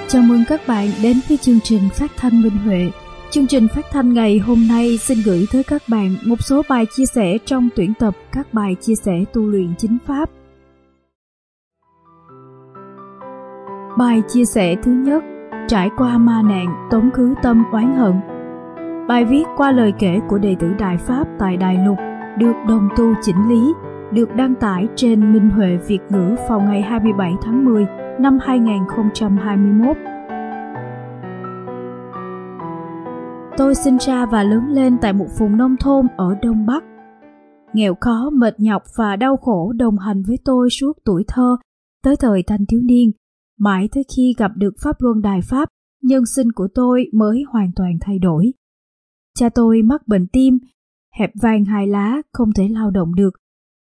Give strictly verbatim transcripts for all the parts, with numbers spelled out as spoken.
Chào mừng các bạn đến với chương trình phát thanh Minh Huệ. Chương trình phát thanh ngày hôm nay xin gửi tới các bạn một số bài chia sẻ trong tuyển tập các bài chia sẻ tu luyện chính pháp. Bài chia sẻ thứ nhất: trải qua ma nạn tống khứ tâm oán hận. Bài viết qua lời kể của đệ tử Đại Pháp tại Đại Lục, được đồng tu chỉnh lý, được đăng tải trên Minh Huệ Việt ngữ vào ngày hai mươi bảy tháng mười năm hai nghìn không trăm hai mươi mốt. Tôi sinh ra và lớn lên tại một vùng nông thôn ở Đông Bắc. Nghèo khó, mệt nhọc và đau khổ đồng hành với tôi suốt tuổi thơ, tới thời thanh thiếu niên, mãi tới khi gặp được Pháp Luân Đại Pháp, nhân sinh của tôi mới hoàn toàn thay đổi. Cha tôi mắc bệnh tim, hẹp van hai lá, không thể lao động được.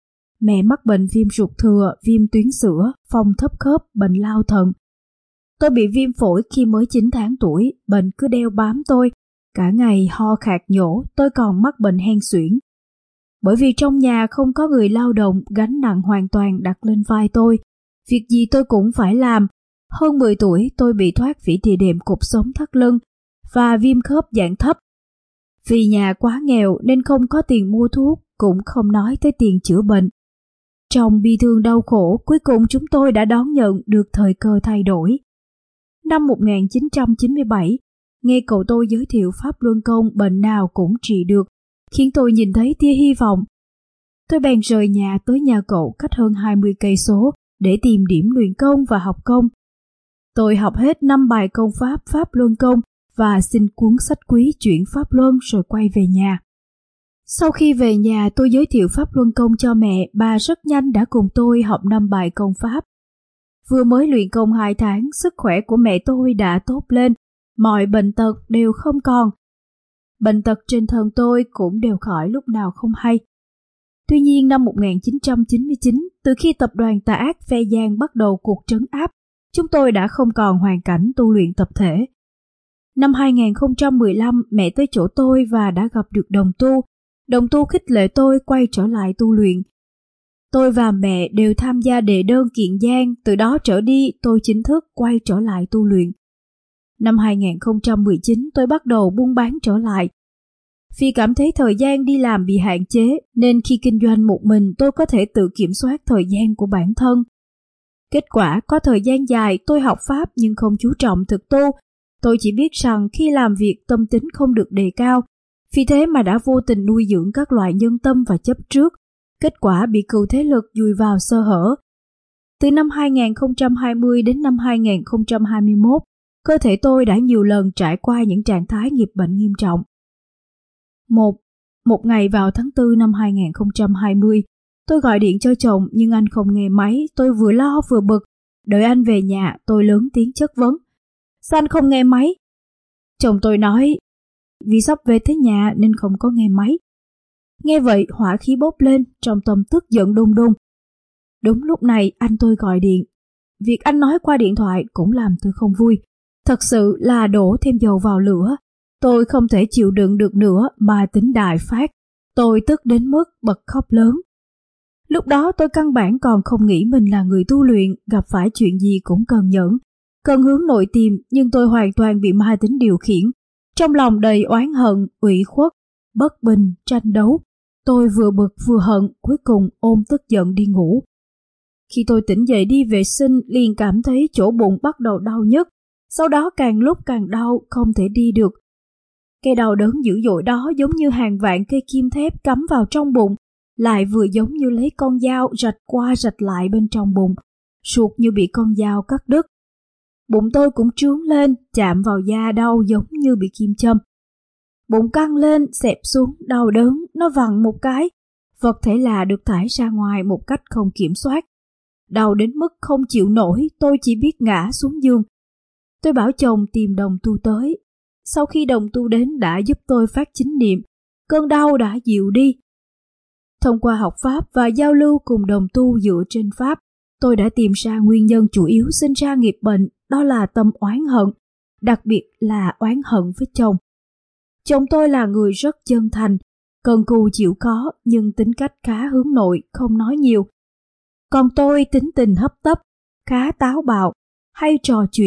Mẹ mắc bệnh viêm ruột thừa, viêm tuyến sữa, phong thấp khớp, bệnh lao thận. Tôi bị viêm phổi khi mới chín tháng tuổi, bệnh cứ đeo bám tôi. Cả ngày ho khạc nhổ, tôi còn mắc bệnh hen suyễn. Bởi vì trong nhà không có người lao động, gánh nặng hoàn toàn đặt lên vai tôi. Việc gì tôi cũng phải làm. Hơn mười tuổi tôi bị thoát vỉ địa đệm cột sống thắt lưng và viêm khớp dạng thấp. Vì nhà quá nghèo nên không có tiền mua thuốc, cũng không nói tới tiền chữa bệnh. Trong bi thương đau khổ, cuối cùng chúng tôi đã đón nhận được thời cơ thay đổi. Năm một nghìn chín trăm chín mươi bảy, nghe cậu tôi giới thiệu Pháp Luân Công bệnh nào cũng trị được, khiến tôi nhìn thấy tia hy vọng. Tôi bèn rời nhà tới nhà cậu cách hơn hai mươi cây số để tìm điểm luyện công và học công. Tôi học hết năm bài công pháp Pháp Luân Công và xin cuốn sách quý chuyển Pháp Luân rồi quay về nhà. Sau khi về nhà, tôi giới thiệu Pháp Luân Công cho mẹ, bà rất nhanh đã cùng tôi học năm bài công pháp. Vừa mới luyện công hai tháng, sức khỏe của mẹ tôi đã tốt lên, mọi bệnh tật đều không còn. Bệnh tật trên thân tôi cũng đều khỏi lúc nào không hay. Tuy nhiên năm một nghìn chín trăm chín mươi chín, từ khi tập đoàn tà ác Phe Giang bắt đầu cuộc trấn áp, chúng tôi đã không còn hoàn cảnh tu luyện tập thể. Năm hai nghìn không trăm mười lăm, mẹ tới chỗ tôi và đã gặp được đồng tu. Đồng tu khích lệ tôi quay trở lại tu luyện. Tôi và mẹ đều tham gia đệ đơn kiện Giang, từ đó trở đi tôi chính thức quay trở lại tu luyện. Năm hai nghìn không trăm mười chín tôi bắt đầu buôn bán trở lại. Vì cảm thấy thời gian đi làm bị hạn chế nên khi kinh doanh một mình tôi có thể tự kiểm soát thời gian của bản thân. Kết quả có thời gian dài tôi học Pháp nhưng không chú trọng thực tu. Tôi chỉ biết rằng khi làm việc tâm tính không được đề cao, vì thế mà đã vô tình nuôi dưỡng các loại nhân tâm và chấp trước. Kết quả bị cừu thế lực dùi vào sơ hở. Từ năm hai nghìn không trăm hai mươi đến năm hai nghìn không trăm hai mươi mốt, cơ thể tôi đã nhiều lần trải qua những trạng thái nghiệp bệnh nghiêm trọng. Một, một ngày vào tháng tư năm hai nghìn không trăm hai mươi, tôi gọi điện cho chồng nhưng anh không nghe máy, tôi vừa lo vừa bực. Đợi anh về nhà, tôi lớn tiếng chất vấn. Sao anh không nghe máy? Chồng tôi nói, vì sắp về tới nhà nên không có nghe máy. Nghe vậy hỏa khí bốc lên, trong tâm tức giận đùng đùng. Đúng lúc này anh tôi gọi điện. Việc anh nói qua điện thoại cũng làm tôi không vui. Thật sự là đổ thêm dầu vào lửa. Tôi không thể chịu đựng được nữa mà tính đại phát. Tôi tức đến mức bật khóc lớn. Lúc đó tôi căn bản còn không nghĩ mình là người tu luyện, gặp phải chuyện gì cũng cần nhẫn, cần hướng nội tìm, nhưng tôi hoàn toàn bị ma tính điều khiển. Trong lòng đầy oán hận, ủy khuất, bất bình, tranh đấu. Tôi vừa bực vừa hận, cuối cùng ôm tức giận đi ngủ. Khi tôi tỉnh dậy đi vệ sinh, liền cảm thấy chỗ bụng bắt đầu đau nhức. Sau đó càng lúc càng đau, không thể đi được. Cái đau đớn dữ dội đó giống như hàng vạn cây kim thép cắm vào trong bụng, lại vừa giống như lấy con dao rạch qua rạch lại bên trong bụng, ruột như bị con dao cắt đứt. Bụng tôi cũng trướng lên, chạm vào da đau giống như bị kim châm. Bụng căng lên, xẹp xuống, đau đớn, nó vặn một cái. Vật thể lạ được thải ra ngoài một cách không kiểm soát. Đau đến mức không chịu nổi, tôi chỉ biết ngã xuống giường. Tôi bảo chồng tìm đồng tu tới. Sau khi đồng tu đến đã giúp tôi phát chính niệm, cơn đau đã dịu đi. Thông qua học Pháp và giao lưu cùng đồng tu dựa trên Pháp, tôi đã tìm ra nguyên nhân chủ yếu sinh ra nghiệp bệnh, đó là tâm oán hận, đặc biệt là oán hận với chồng. Chồng tôi là người rất chân thành, cần cù chịu khó nhưng tính cách khá hướng nội, không nói nhiều. Còn tôi tính tình hấp tấp, khá táo bạo, hay trò chuyện,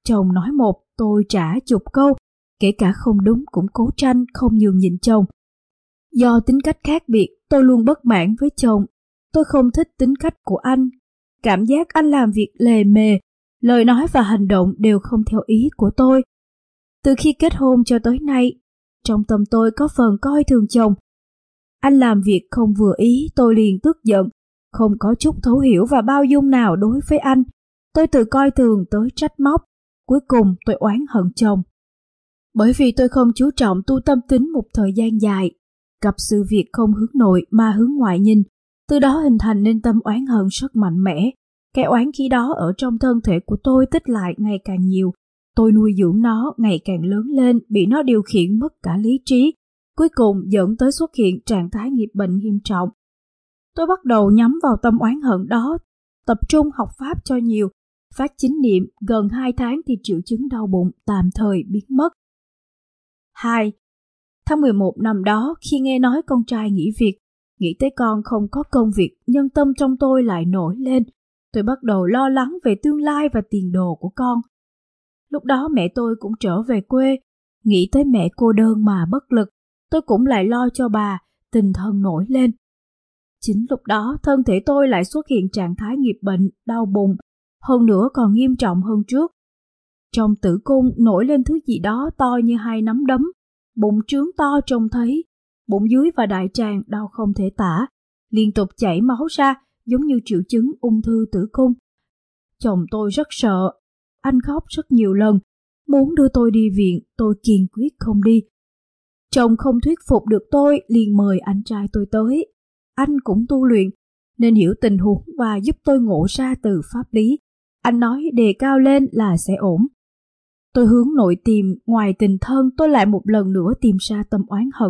Chồng nói một, tôi trả chục câu, kể cả không đúng cũng cố tranh không nhường nhịn chồng. Do tính cách khác biệt, tôi luôn bất mãn với chồng. Tôi không thích tính cách của anh. Cảm giác anh làm việc lề mề, lời nói và hành động đều không theo ý của tôi. Từ khi kết hôn cho tới nay, trong tâm tôi có phần coi thường chồng. Anh làm việc không vừa ý, tôi liền tức giận, không có chút thấu hiểu và bao dung nào đối với anh. Tôi từ coi thường tới trách móc, cuối cùng tôi oán hận chồng. Bởi vì tôi không chú trọng tu tâm tính một thời gian dài, gặp sự việc không hướng nội mà hướng ngoại nhìn, từ đó hình thành nên tâm oán hận rất mạnh mẽ. Cái oán khí đó ở trong thân thể của tôi tích lại ngày càng nhiều. Tôi nuôi dưỡng nó ngày càng lớn lên, bị nó điều khiển mất cả lý trí, cuối cùng dẫn tới xuất hiện trạng thái nghiệp bệnh nghiêm trọng. Tôi bắt đầu nhắm vào tâm oán hận đó, tập trung học pháp cho nhiều, phát chính niệm, gần hai tháng thì triệu chứng đau bụng tạm thời biến mất. hai. Tháng mười một năm đó, khi nghe nói con trai nghỉ việc, nghĩ tới con không có công việc, nhân tâm trong tôi lại nổi lên. Tôi bắt đầu lo lắng về tương lai và tiền đồ của con. Lúc đó mẹ tôi cũng trở về quê, nghĩ tới mẹ cô đơn mà bất lực, tôi cũng lại lo cho bà, tình thân nổi lên. Chính lúc đó thân thể tôi lại xuất hiện trạng thái nghiệp bệnh, đau bụng, hơn nữa còn nghiêm trọng hơn trước. Trong tử cung nổi lên thứ gì đó to như hai nắm đấm, bụng trướng to trông thấy, bụng dưới và đại tràng đau không thể tả, liên tục chảy máu ra giống như triệu chứng ung thư tử cung. Chồng tôi rất sợ, anh khóc rất nhiều lần, muốn đưa tôi đi viện, tôi kiên quyết không đi. Chồng không thuyết phục được tôi, liền mời anh trai tôi tới. Anh cũng tu luyện, nên hiểu tình huống và giúp tôi ngộ ra từ pháp lý. Anh nói đề cao lên là sẽ ổn. Tôi hướng nội tìm, ngoài tình thân tôi lại một lần nữa tìm ra tâm oán hận.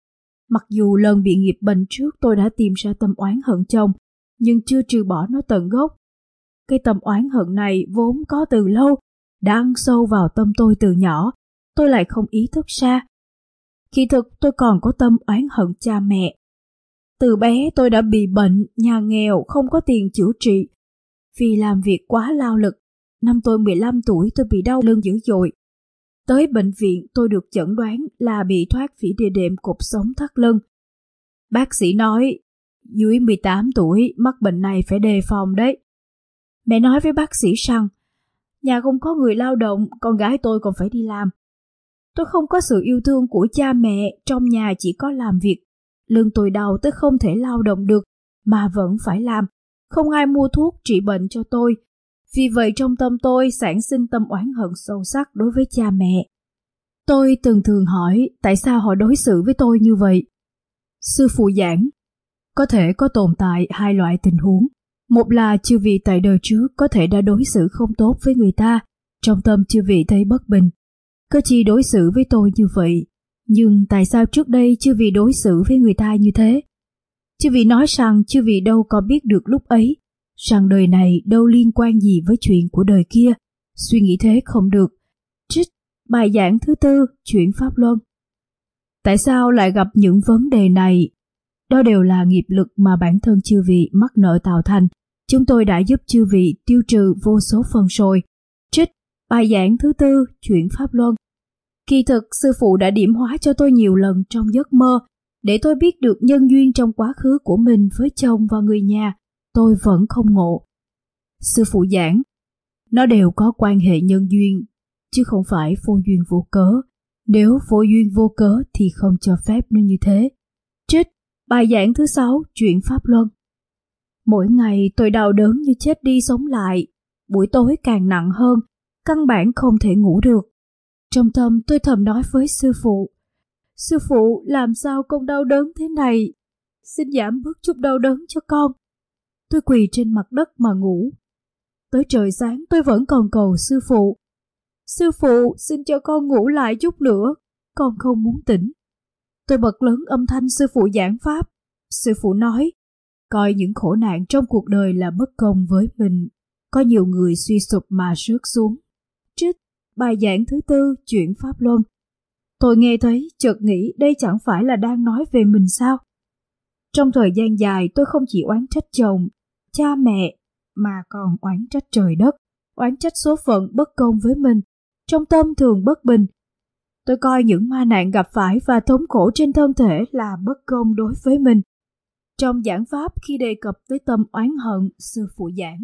Mặc dù lần bị nghiệp bệnh trước tôi đã tìm ra tâm oán hận chồng, nhưng chưa trừ bỏ nó tận gốc. Cái tâm oán hận này vốn có từ lâu, đã ăn sâu vào tâm tôi từ nhỏ, tôi lại không ý thức ra. Kỳ thực tôi còn có tâm oán hận cha mẹ. Từ bé tôi đã bị bệnh, nhà nghèo, không có tiền chữa trị. Vì làm việc quá lao lực, năm tôi mười lăm tuổi tôi bị đau lưng dữ dội. Tới bệnh viện tôi được chẩn đoán là bị thoát phỉ địa đệm cột sống thắt lưng. Bác sĩ nói, dưới mười tám tuổi mắc bệnh này phải đề phòng đấy. Mẹ nói với bác sĩ rằng, nhà không có người lao động, con gái tôi còn phải đi làm. Tôi không có sự yêu thương của cha mẹ, trong nhà chỉ có làm việc. Lưng tôi đau tới không thể lao động được, mà vẫn phải làm. Không ai mua thuốc trị bệnh cho tôi. Vì vậy trong tâm tôi sản sinh tâm oán hận sâu sắc đối với cha mẹ. Tôi từng thường hỏi tại sao họ đối xử với tôi như vậy. Sư phụ giảng, có thể có tồn tại hai loại tình huống. Một là chư vị tại đời trước có thể đã đối xử không tốt với người ta, trong tâm chư vị thấy bất bình. Cơ chi đối xử với tôi như vậy, nhưng tại sao trước đây chư vị đối xử với người ta như thế? Chư vị nói rằng chư vị đâu có biết được lúc ấy, rằng đời này đâu liên quan gì với chuyện của đời kia. Suy nghĩ thế không được. Trích bài giảng thứ tư, chuyển pháp luân. Tại sao lại gặp những vấn đề này? Đó đều là nghiệp lực mà bản thân chư vị mắc nợ tạo thành. Chúng tôi đã giúp chư vị tiêu trừ vô số phần rồi. Trích bài giảng thứ tư, chuyển pháp luân. Kỳ thực, sư phụ đã điểm hóa cho tôi nhiều lần trong giấc mơ, để tôi biết được nhân duyên trong quá khứ của mình với chồng và người nhà. Tôi vẫn không ngộ. Sư phụ giảng, nó đều có quan hệ nhân duyên, chứ không phải vô duyên vô cớ. Nếu vô duyên vô cớ thì không cho phép nó như thế. Trích bài giảng thứ sáu, chuyển pháp luân. Mỗi ngày tôi đau đớn như chết đi sống lại, buổi tối càng nặng hơn, căn bản không thể ngủ được. Trong tâm tôi thầm nói với sư phụ, sư phụ làm sao con đau đớn thế này, xin giảm bớt chút đau đớn cho con. Tôi quỳ trên mặt đất mà ngủ. Tới trời sáng tôi vẫn còn cầu sư phụ, sư phụ xin cho con ngủ lại chút nữa, con không muốn tỉnh. Tôi bật lớn âm thanh sư phụ giảng pháp. Sư phụ nói, coi những khổ nạn trong cuộc đời là bất công với mình, có nhiều người suy sụp mà rớt xuống. Trích bài giảng thứ tư, chuyển pháp luân. Tôi nghe thấy chợt nghĩ đây chẳng phải là đang nói về mình sao? Trong thời gian dài tôi không chỉ oán trách chồng, cha mẹ, mà còn oán trách trời đất. oán trách số phận bất công với mình, trong tâm thường bất bình. Tôi coi những ma nạn gặp phải và thống khổ trên thân thể là bất công đối với mình. Trong giảng pháp khi đề cập tới tâm oán hận, sư phụ giảng,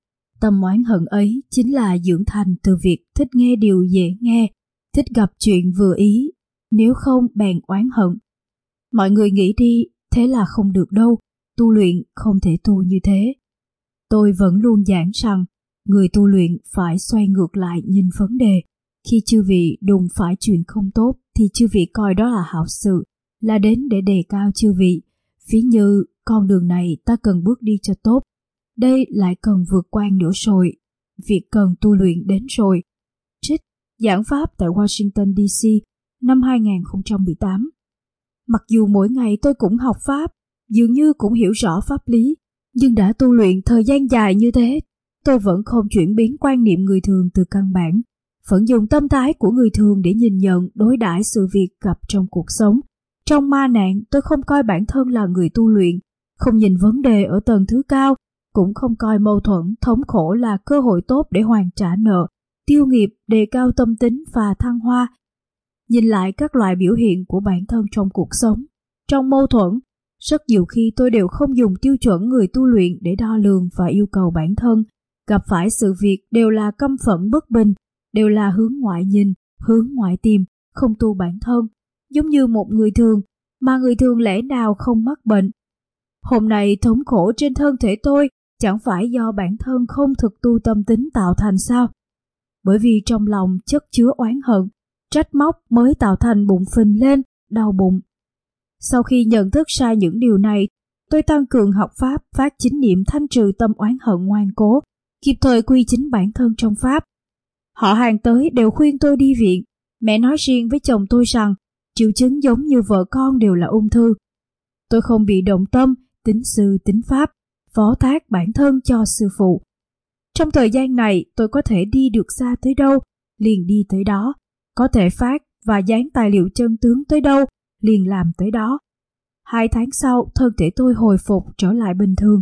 tâm oán hận ấy chính là dưỡng thành từ việc thích nghe điều dễ nghe, thích gặp chuyện vừa ý, nếu không bèn oán hận. Mọi người nghĩ đi, thế là không được đâu, tu luyện không thể tu như thế. Tôi vẫn luôn giảng rằng, người tu luyện phải xoay ngược lại nhìn vấn đề. Khi chư vị đụng phải chuyện không tốt thì chư vị coi đó là hảo sự, là đến để đề cao chư vị. Ví như con đường này ta cần bước đi cho tốt, đây lại cần vượt qua nữa rồi, việc cần tu luyện đến rồi. Trích giảng pháp tại Washington đê xê năm hai không một tám. Mặc dù mỗi ngày tôi cũng học pháp, dường như cũng hiểu rõ pháp lý, nhưng đã tu luyện thời gian dài như thế, tôi vẫn không chuyển biến quan niệm người thường từ căn bản, vẫn dùng tâm thái của người thường để nhìn nhận đối đãi sự việc gặp trong cuộc sống. Trong ma nạn, tôi không coi bản thân là người tu luyện, không nhìn vấn đề ở tầng thứ cao, cũng không coi mâu thuẫn, thống khổ là cơ hội tốt để hoàn trả nợ, tiêu nghiệp, đề cao tâm tính và thăng hoa. Nhìn lại các loại biểu hiện của bản thân trong cuộc sống, trong mâu thuẫn, rất nhiều khi tôi đều không dùng tiêu chuẩn người tu luyện để đo lường và yêu cầu bản thân. Gặp phải sự việc đều là căm phẫn bất bình, đều là hướng ngoại nhìn, hướng ngoại tìm, không tu bản thân, giống như một người thường, mà người thường lẽ nào không mắc bệnh. Hôm nay thống khổ trên thân thể tôi chẳng phải do bản thân không thực tu tâm tính tạo thành sao? Bởi vì trong lòng chất chứa oán hận, trách móc mới tạo thành bụng phình lên, đau bụng. Sau khi nhận thức sai những điều này, tôi tăng cường học pháp, phát chính niệm thanh trừ tâm oán hận ngoan cố, kịp thời quy chính bản thân trong pháp. Họ hàng tới đều khuyên tôi đi viện. Mẹ nói riêng với chồng tôi rằng triệu chứng giống như vợ con đều là ung thư. Tôi không bị động tâm, tín sư tín pháp, phó thác bản thân cho sư phụ. Trong thời gian này tôi có thể đi được xa tới đâu, liền đi tới đó, có thể phát và dán tài liệu chân tướng tới đâu, liền làm tới đó. Hai tháng sau, thân thể tôi hồi phục trở lại bình thường.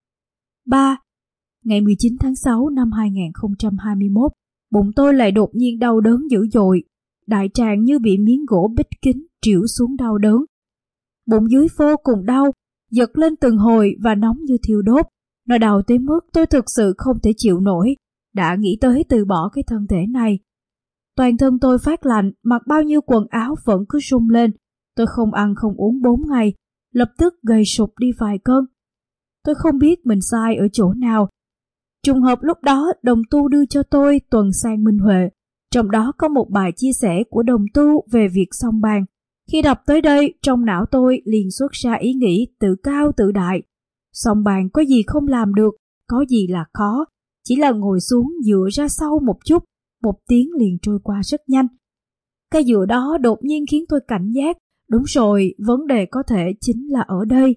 ba. Ngày mười chín tháng sáu năm hai không hai mốt, bụng tôi lại đột nhiên đau đớn dữ dội, đại tràng như bị miếng gỗ bích kính trĩu xuống đau đớn. Bụng dưới vô cùng đau, giật lên từng hồi và nóng như thiêu đốt. Nó đau tới mức tôi thực sự không thể chịu nổi, đã nghĩ tới từ bỏ cái thân thể này. Toàn thân tôi phát lạnh, mặc bao nhiêu quần áo vẫn cứ rung lên. Tôi không ăn không uống bốn ngày, lập tức gầy sụp đi vài cân. Tôi không biết mình sai ở chỗ nào. Trùng hợp lúc đó đồng tu đưa cho tôi tuần san minh huệ, trong đó có một bài chia sẻ của đồng tu về việc song bàn. Khi đọc tới đây, trong não tôi liền xuất ra ý nghĩ tự cao tự đại. Song bàn có gì không làm được, có gì là khó, chỉ là ngồi xuống dựa ra sau một chút, một tiếng liền trôi qua rất nhanh. Cái dựa đó đột nhiên khiến tôi cảnh giác, đúng rồi, vấn đề có thể chính là ở đây.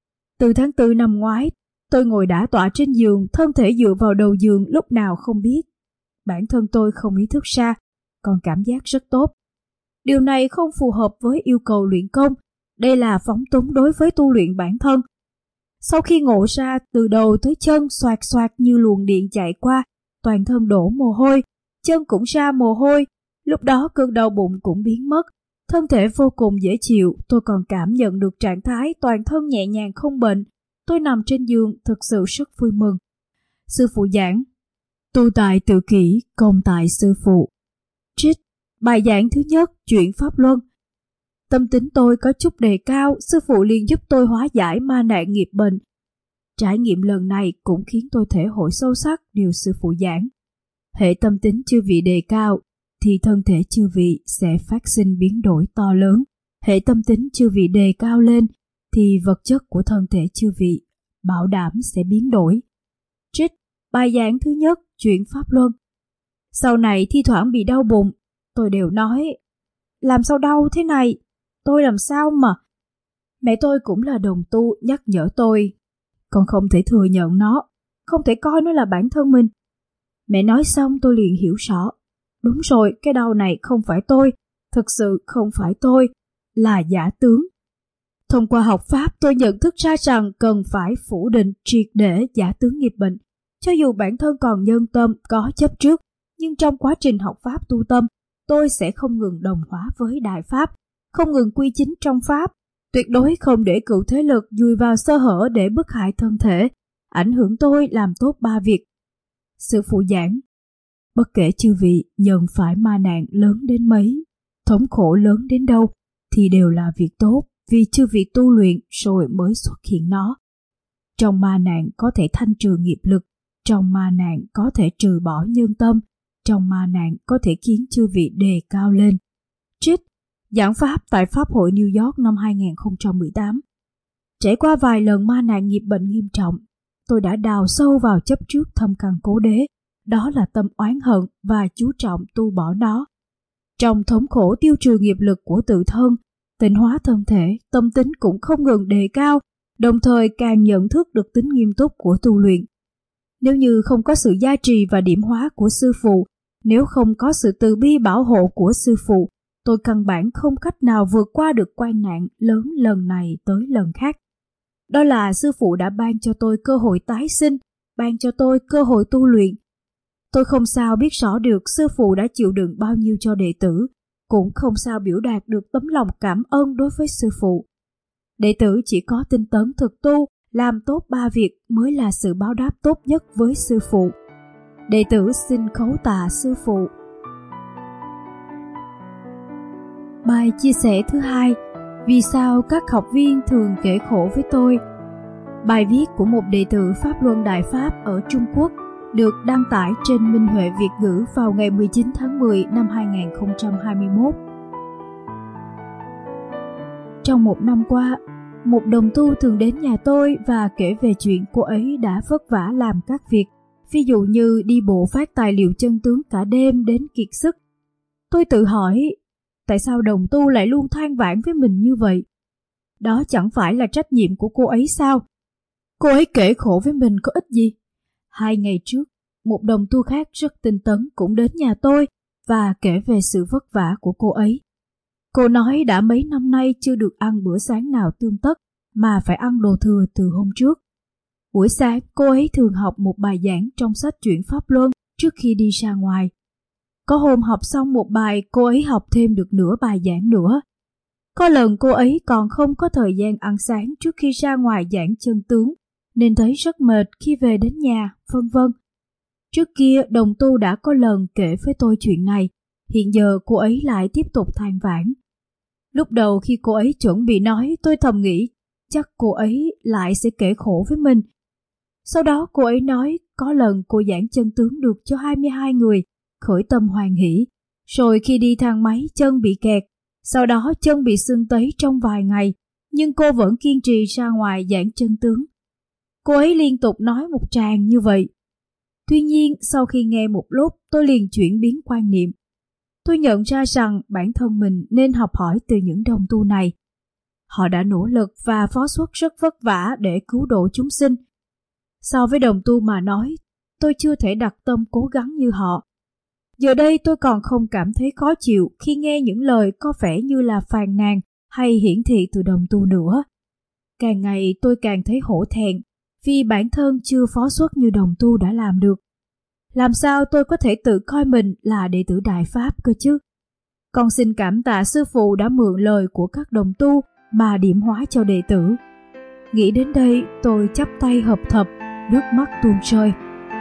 Từ tháng tư năm ngoái, tôi ngồi đả tọa trên giường, thân thể dựa vào đầu giường lúc nào không biết. Bản thân tôi không ý thức ra, còn cảm giác rất tốt. Điều này không phù hợp với yêu cầu luyện công, đây là phóng túng đối với tu luyện bản thân. Sau khi ngộ ra, từ đầu tới chân xoạt xoạt như luồng điện chạy qua, toàn thân đổ mồ hôi, chân cũng ra mồ hôi, lúc đó cơn đau bụng cũng biến mất. Thân thể vô cùng dễ chịu, tôi còn cảm nhận được trạng thái toàn thân nhẹ nhàng không bệnh. Tôi nằm trên giường thực sự rất vui mừng. Sư phụ giảng, tu tại tự kỷ, công tại sư phụ. Trích bài giảng thứ nhất, chuyện pháp luân. Tâm tính tôi có chút đề cao, sư phụ liền giúp tôi hóa giải ma nạn nghiệp bệnh. Trải nghiệm lần này cũng khiến tôi thể hội sâu sắc điều sư phụ giảng. Hệ tâm tính chư vị đề cao, thì thân thể chư vị sẽ phát sinh biến đổi to lớn. Hệ tâm tính chư vị đề cao lên, thì vật chất của thân thể chư vị bảo đảm sẽ biến đổi. Trích bài giảng thứ nhất, chuyện pháp luân. Sau này thi thoảng bị đau bụng, tôi đều nói, làm sao đau thế này, tôi làm sao mà. Mẹ tôi cũng là đồng tu nhắc nhở tôi, con không thể thừa nhận nó, không thể coi nó là bản thân mình. Mẹ nói xong tôi liền hiểu rõ, đúng rồi, cái đau này không phải tôi, thực sự không phải tôi, là giả tướng. Thông qua học pháp tôi nhận thức ra rằng cần phải phủ định triệt để giả tướng nghiệp bệnh. Cho dù bản thân còn nhân tâm, có chấp trước, nhưng trong quá trình học Pháp tu tâm, tôi sẽ không ngừng đồng hóa với Đại Pháp, không ngừng quy chính trong Pháp, tuyệt đối không để cựu thế lực dùi vào sơ hở để bức hại thân thể, ảnh hưởng tôi làm tốt ba việc. Sư phụ giảng, bất kể chư vị nhận phải ma nạn lớn đến mấy, thống khổ lớn đến đâu, thì đều là việc tốt, vì chư vị tu luyện rồi mới xuất hiện nó. Trong ma nạn có thể thanh trừ nghiệp lực, trong ma nạn có thể trừ bỏ nhân tâm, trong ma nạn có thể khiến chư vị đề cao lên. Trích giảng pháp tại Pháp hội New York năm hai không một tám. Trải qua vài lần ma nạn nghiệp bệnh nghiêm trọng, tôi đã đào sâu vào chấp trước thâm căn cố đế, đó là tâm oán hận, và chú trọng tu bỏ nó. Trong thống khổ tiêu trừ nghiệp lực của tự thân, tịnh hóa thân thể, tâm tính cũng không ngừng đề cao, đồng thời càng nhận thức được tính nghiêm túc của tu luyện. Nếu như không có sự gia trì và điểm hóa của sư phụ, nếu không có sự từ bi bảo hộ của sư phụ, tôi căn bản không cách nào vượt qua được quan nạn lớn lần này tới lần khác. Đó là sư phụ đã ban cho tôi cơ hội tái sinh, ban cho tôi cơ hội tu luyện. Tôi không sao biết rõ được sư phụ đã chịu đựng bao nhiêu cho đệ tử, cũng không sao biểu đạt được tấm lòng cảm ơn đối với sư phụ. Đệ tử chỉ có tinh tấn thực tu, làm tốt ba việc mới là sự báo đáp tốt nhất với sư phụ. Đệ tử xin khấu tạ sư phụ. Bài chia sẻ thứ hai, vì sao các học viên thường kể khổ với tôi? Bài viết của một đệ tử Pháp Luân Đại Pháp ở Trung Quốc được đăng tải trên Minh Huệ Việt ngữ vào ngày mười chín tháng mười năm hai không hai mốt. Trong một năm qua, một đồng tu thường đến nhà tôi và kể về chuyện cô ấy đã vất vả làm các việc, ví dụ như đi bộ phát tài liệu chân tướng cả đêm đến kiệt sức. Tôi tự hỏi, tại sao đồng tu lại luôn than vãn với mình như vậy? Đó chẳng phải là trách nhiệm của cô ấy sao? Cô ấy kể khổ với mình có ích gì? Hai ngày trước, một đồng tu khác rất tinh tấn cũng đến nhà tôi và kể về sự vất vả của cô ấy. Cô nói đã mấy năm nay chưa được ăn bữa sáng nào tươm tất mà phải ăn đồ thừa từ hôm trước. Buổi sáng cô ấy thường học một bài giảng trong sách Chuyển Pháp Luân trước khi đi ra ngoài. Có hôm học xong một bài cô ấy học thêm được nửa bài giảng nữa. Có lần cô ấy còn không có thời gian ăn sáng trước khi ra ngoài giảng chân tướng, nên thấy rất mệt khi về đến nhà, vân vân. Trước kia đồng tu đã có lần kể với tôi chuyện này, hiện giờ cô ấy lại tiếp tục than vãn. Lúc đầu khi cô ấy chuẩn bị nói, tôi thầm nghĩ chắc cô ấy lại sẽ kể khổ với mình. Sau đó cô ấy nói có lần cô giảng chân tướng được cho hai mươi hai người, khởi tâm hoan hỷ. Rồi khi đi thang máy chân bị kẹt, sau đó chân bị sưng tấy trong vài ngày, nhưng cô vẫn kiên trì ra ngoài giảng chân tướng. Cô ấy liên tục nói một tràng như vậy. Tuy nhiên, sau khi nghe một lúc, tôi liền chuyển biến quan niệm. Tôi nhận ra rằng bản thân mình nên học hỏi từ những đồng tu này. Họ đã nỗ lực và phó xuất rất vất vả để cứu độ chúng sinh. So với đồng tu mà nói, tôi chưa thể đặt tâm cố gắng như họ. Giờ đây tôi còn không cảm thấy khó chịu khi nghe những lời có vẻ như là phàn nàn hay hiển thị từ đồng tu nữa. Càng ngày tôi càng thấy hổ thẹn vì bản thân chưa phó xuất như đồng tu đã làm được. Làm sao tôi có thể tự coi mình là đệ tử Đại Pháp cơ chứ? Con xin cảm tạ sư phụ đã mượn lời của các đồng tu mà điểm hóa cho đệ tử. Nghĩ đến đây tôi chắp tay hợp thập, nước mắt tuôn rơi.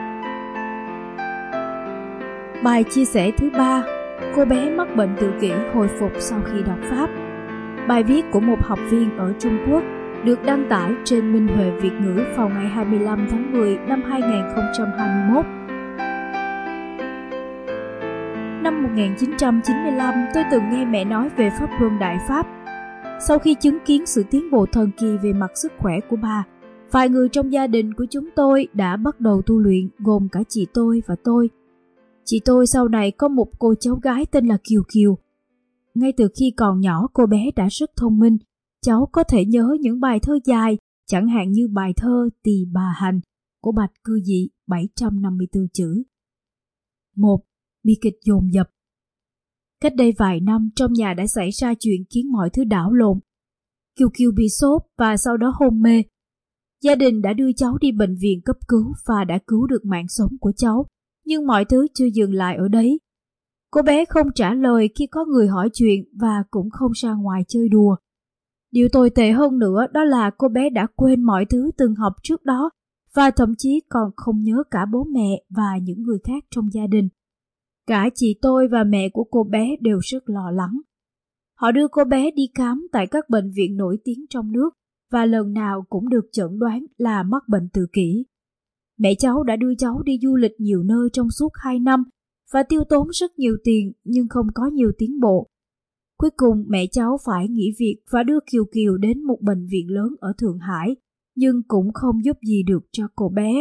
Bài chia sẻ thứ ba, cô bé mắc bệnh tự kỷ hồi phục sau khi đọc Pháp. Bài viết của một học viên ở Trung Quốc được đăng tải trên Minh Huệ Việt ngữ vào ngày hai mươi lăm tháng mười năm hai không hai mốt. Năm một nghìn chín trăm chín mươi lăm, tôi từng nghe mẹ nói về Pháp Luân Đại Pháp. Sau khi chứng kiến sự tiến bộ thần kỳ về mặt sức khỏe của bà, vài người trong gia đình của chúng tôi đã bắt đầu tu luyện, gồm cả chị tôi và tôi. Chị tôi sau này có một cô cháu gái tên là Kiều Kiều. Ngay từ khi còn nhỏ, cô bé đã rất thông minh. Cháu có thể nhớ những bài thơ dài, chẳng hạn như bài thơ Tỳ Bà Hành của Bạch Cư Dị, bảy trăm năm mươi tư chữ. một. Bi kịch dồn dập. Cách đây vài năm, trong nhà đã xảy ra chuyện khiến mọi thứ đảo lộn. Kiều Kiều bị sốt và sau đó hôn mê. Gia đình đã đưa cháu đi bệnh viện cấp cứu và đã cứu được mạng sống của cháu, nhưng mọi thứ chưa dừng lại ở đấy. Cô bé không trả lời khi có người hỏi chuyện và cũng không ra ngoài chơi đùa. Điều tồi tệ hơn nữa đó là cô bé đã quên mọi thứ từng học trước đó và thậm chí còn không nhớ cả bố mẹ và những người khác trong gia đình. Cả chị tôi và mẹ của cô bé đều rất lo lắng. Họ đưa cô bé đi khám tại các bệnh viện nổi tiếng trong nước và lần nào cũng được chẩn đoán là mắc bệnh tự kỷ. Mẹ cháu đã đưa cháu đi du lịch nhiều nơi trong suốt hai năm và tiêu tốn rất nhiều tiền nhưng không có nhiều tiến bộ. Cuối cùng mẹ cháu phải nghỉ việc và đưa Kiều Kiều đến một bệnh viện lớn ở Thượng Hải, nhưng cũng không giúp gì được cho cô bé.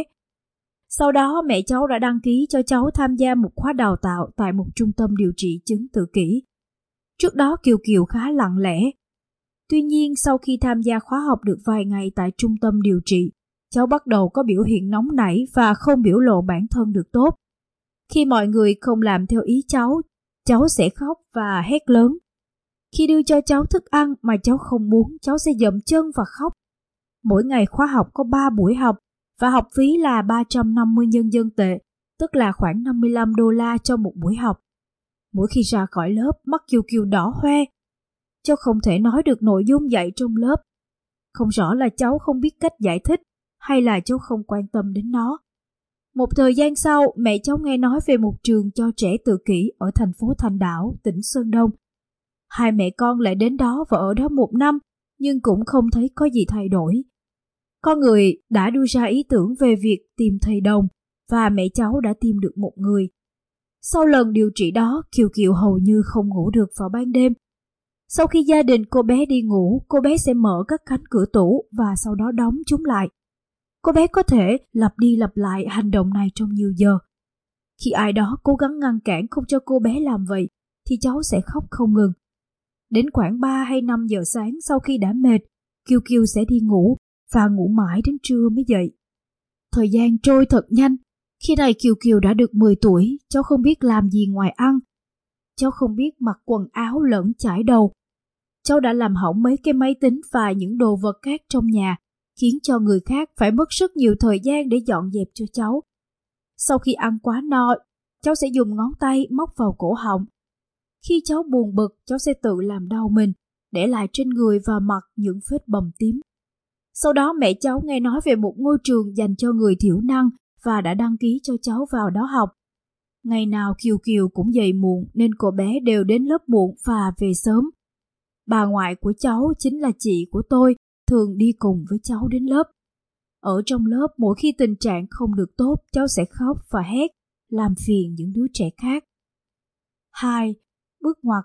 Sau đó mẹ cháu đã đăng ký cho cháu tham gia một khóa đào tạo tại một trung tâm điều trị chứng tự kỷ. Trước đó Kiều Kiều khá lặng lẽ. Tuy nhiên sau khi tham gia khóa học được vài ngày tại trung tâm điều trị, cháu bắt đầu có biểu hiện nóng nảy và không biểu lộ bản thân được tốt. Khi mọi người không làm theo ý cháu, cháu sẽ khóc và hét lớn. Khi đưa cho cháu thức ăn mà cháu không muốn, cháu sẽ dậm chân và khóc. Mỗi ngày khóa học có ba buổi học và học phí là ba trăm năm mươi nhân dân tệ, tức là khoảng năm mươi lăm đô la cho một buổi học. Mỗi khi ra khỏi lớp, mắt Kiều Kiều đỏ hoe. Cháu không thể nói được nội dung dạy trong lớp. Không rõ là cháu không biết cách giải thích hay là cháu không quan tâm đến nó. Một thời gian sau, mẹ cháu nghe nói về một trường cho trẻ tự kỷ ở thành phố Thanh Đảo, tỉnh Sơn Đông. Hai mẹ con lại đến đó và ở đó một năm, nhưng cũng không thấy có gì thay đổi. Con người đã đưa ra ý tưởng về việc tìm thầy đồng và mẹ cháu đã tìm được một người. Sau lần điều trị đó, Kiều Kiều hầu như không ngủ được vào ban đêm. Sau khi gia đình cô bé đi ngủ, cô bé sẽ mở các cánh cửa tủ và sau đó đóng chúng lại. Cô bé có thể lặp đi lặp lại hành động này trong nhiều giờ. Khi ai đó cố gắng ngăn cản không cho cô bé làm vậy, thì cháu sẽ khóc không ngừng. Đến khoảng ba hay năm giờ sáng sau khi đã mệt, Kiều Kiều sẽ đi ngủ và ngủ mãi đến trưa mới dậy. Thời gian trôi thật nhanh. Khi này Kiều Kiều đã được mười tuổi, cháu không biết làm gì ngoài ăn. Cháu không biết mặc quần áo lẫn chải đầu. Cháu đã làm hỏng mấy cái máy tính và những đồ vật khác trong nhà, khiến cho người khác phải mất rất nhiều thời gian để dọn dẹp cho cháu. Sau khi ăn quá no, cháu sẽ dùng ngón tay móc vào cổ họng. Khi cháu buồn bực, cháu sẽ tự làm đau mình, để lại trên người và mặt những vết bầm tím. Sau đó mẹ cháu nghe nói về một ngôi trường dành cho người thiểu năng và đã đăng ký cho cháu vào đó học. Ngày nào Kiều Kiều cũng dậy muộn nên cô bé đều đến lớp muộn và về sớm. Bà ngoại của cháu chính là chị của tôi, thường đi cùng với cháu đến lớp. Ở trong lớp, mỗi khi tình trạng không được tốt, cháu sẽ khóc và hét, làm phiền những đứa trẻ khác. hai. Bước ngoặt.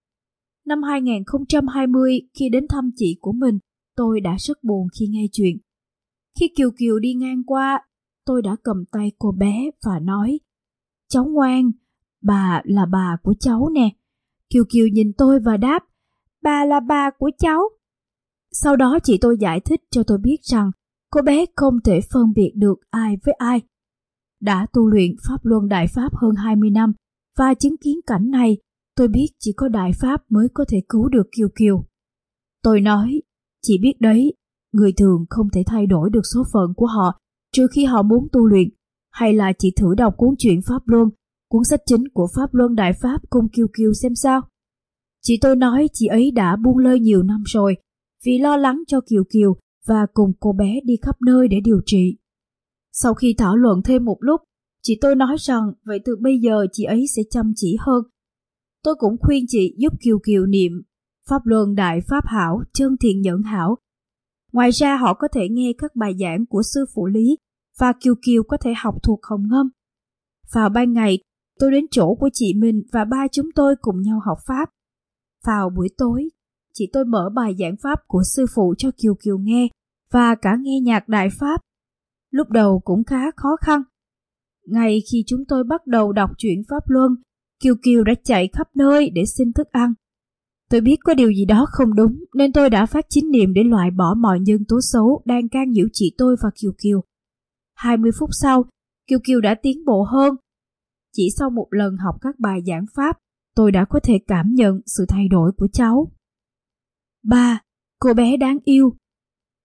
Năm hai không hai không, khi đến thăm chị của mình, tôi đã rất buồn khi nghe chuyện. Khi Kiều Kiều đi ngang qua, tôi đã cầm tay cô bé và nói, cháu ngoan, bà là bà của cháu nè. Kiều Kiều nhìn tôi và đáp, bà là bà của cháu. Sau đó chị tôi giải thích cho tôi biết rằng cô bé không thể phân biệt được ai với ai. Đã tu luyện Pháp Luân Đại Pháp hơn hai mươi năm và chứng kiến cảnh này, tôi biết chỉ có Đại Pháp mới có thể cứu được Kiều Kiều. Tôi nói, chị biết đấy, người thường không thể thay đổi được số phận của họ trừ khi họ muốn tu luyện, hay là chị thử đọc cuốn truyện Pháp Luân, cuốn sách chính của Pháp Luân Đại Pháp cùng Kiều Kiều xem sao. Chị tôi nói chị ấy đã buông lơi nhiều năm rồi vì lo lắng cho Kiều Kiều và cùng cô bé đi khắp nơi để điều trị. Sau khi thảo luận thêm một lúc, chị tôi nói rằng vậy từ bây giờ chị ấy sẽ chăm chỉ hơn. Tôi cũng khuyên chị giúp Kiều Kiều niệm Pháp Luân Đại Pháp Hảo, Chân Thiện Nhẫn Hảo. Ngoài ra họ có thể nghe các bài giảng của sư phụ Lý và Kiều Kiều có thể học thuộc hồng ngâm. Vào ban ngày, tôi đến chỗ của chị mình và ba chúng tôi cùng nhau học Pháp. Vào buổi tối, chị tôi mở bài giảng Pháp của sư phụ cho Kiều Kiều nghe và cả nghe nhạc Đại Pháp. Lúc đầu cũng khá khó khăn. Ngay khi chúng tôi bắt đầu đọc truyện Pháp Luân, Kiều Kiều đã chạy khắp nơi để xin thức ăn. Tôi biết có điều gì đó không đúng nên tôi đã phát chính niệm để loại bỏ mọi nhân tố xấu đang can nhiễu chị tôi và Kiều Kiều. hai mươi phút sau, Kiều Kiều đã tiến bộ hơn. Chỉ sau một lần học các bài giảng Pháp, tôi đã có thể cảm nhận sự thay đổi của cháu. ba. Cô bé đáng yêu.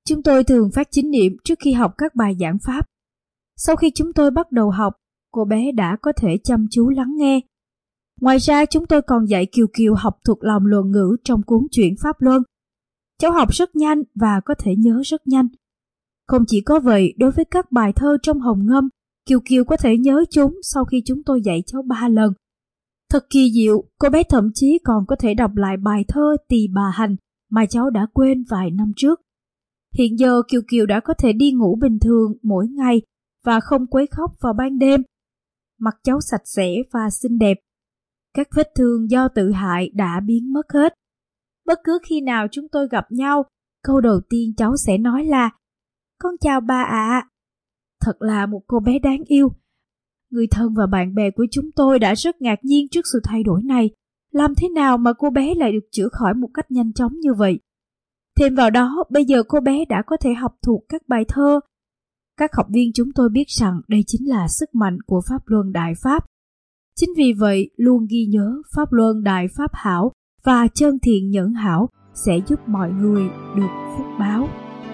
Chúng tôi thường phát chánh niệm trước khi học các bài giảng pháp. Sau khi chúng tôi bắt đầu học, cô bé đã có thể chăm chú lắng nghe. Ngoài ra, chúng tôi còn dạy Kiều Kiều học thuộc lòng luận ngữ trong cuốn Chuyển Pháp Luân. Cháu học rất nhanh và có thể nhớ rất nhanh. Không chỉ có vậy, đối với các bài thơ trong Hồng Ngâm, Kiều Kiều có thể nhớ chúng sau khi chúng tôi dạy cháu ba lần. Thật kỳ diệu, cô bé thậm chí còn có thể đọc lại bài thơ Tỳ Bà Hành mà cháu đã quên vài năm trước. Hiện giờ Kiều Kiều đã có thể đi ngủ bình thường mỗi ngày và không quấy khóc vào ban đêm. Mặt cháu sạch sẽ và xinh đẹp. Các vết thương do tự hại đã biến mất hết. Bất cứ khi nào chúng tôi gặp nhau, câu đầu tiên cháu sẽ nói là "Con chào bà ạ." Thật là một cô bé đáng yêu. Người thân và bạn bè của chúng tôi đã rất ngạc nhiên trước sự thay đổi này. Làm thế nào mà cô bé lại được chữa khỏi một cách nhanh chóng như vậy? Thêm vào đó, bây giờ cô bé đã có thể học thuộc các bài thơ. Các học viên chúng tôi biết rằng đây chính là sức mạnh của Pháp Luân Đại Pháp. Chính vì vậy, luôn ghi nhớ Pháp Luân Đại Pháp hảo và chân thiện nhẫn hảo sẽ giúp mọi người được phúc báo.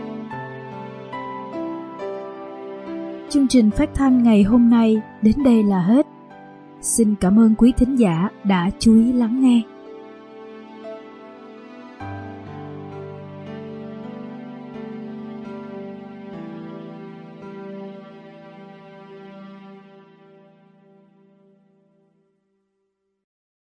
Chương trình phát thanh ngày hôm nay đến đây là hết. Xin cảm ơn quý thính giả đã chú ý lắng nghe.